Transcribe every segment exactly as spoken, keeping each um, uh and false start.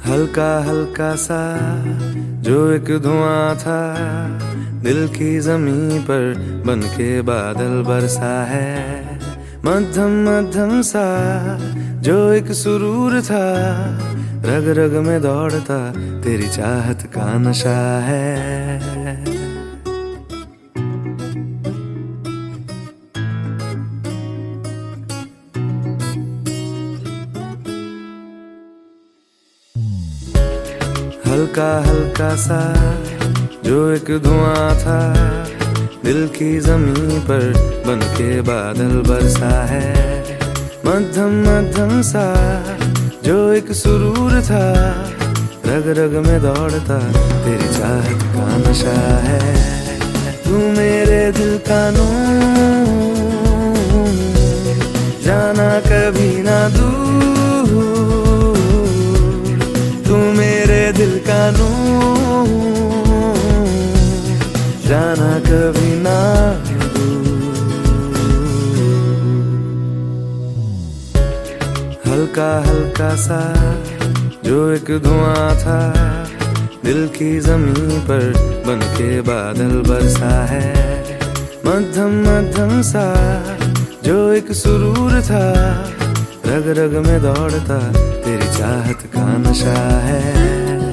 हल्का हल्का सा जो एक धुआं था, दिल की जमीन पर बन के बादल बरसा है। मध्यम मध्यम सा जो एक सुरूर था, रग रग में दौड़ता तेरी चाहत का नशा है। हल्का हल्का सा जो एक धुआं था, दिल की जमीन पर बन के बादल बरसा है। मध्यम मध्यम सा जो एक सुरूर था, रग रग में दौड़ता तेरी चाहत का नशा है। तू मेरे दिल का नूर, जाना कभी ना दूर। तू मेरे दिल का नूर, जाना कभी ना दूर। हल्का हल्का सा जो एक धुआं था, दिल की जमीन पर बन के बादल बरसा है। मध्यम मध्यम सा जो एक सुरूर था, रग रग में दौड़ता तेरी चाहत का नशा है।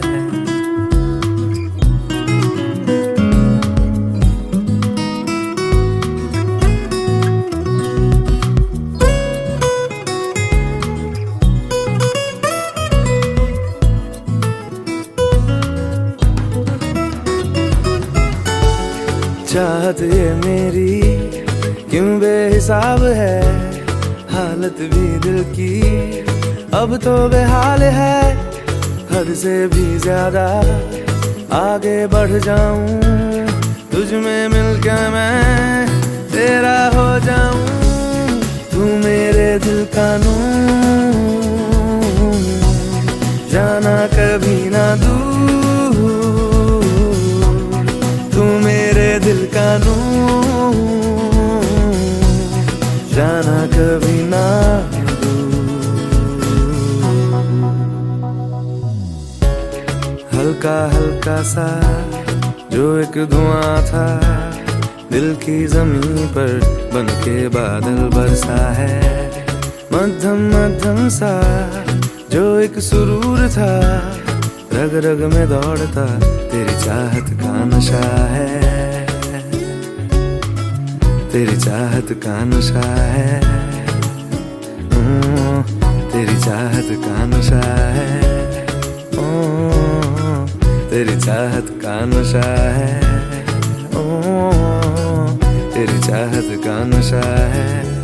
चाहत ये मेरी क्यों बेहिसाब है, हालत भी दिल की अब तो बेहाल है। हद से भी ज्यादा आगे बढ़ जाऊं, तुझ में मिलकर मैं तेरा हो जाऊं। तू मेरे दिल का नूर, जाना कभी ना दूर। तू मेरे दिल का नूर, जाना कभी ना दूर। हल्का हल्का सा जो एक धुआं था, दिल की जमीन पर बन के बादल बरसा है। मध्यम मध्यम सा जो एक सुरूर था, रग रग में दौड़ता तेरी चाहत का नशा है। तेरी चाहत का नशा है, ओ, तेरी चाहत का नशा है, ओ, तेरी चाहत का नशा है, ओ, तेरी चाहत का नशा है।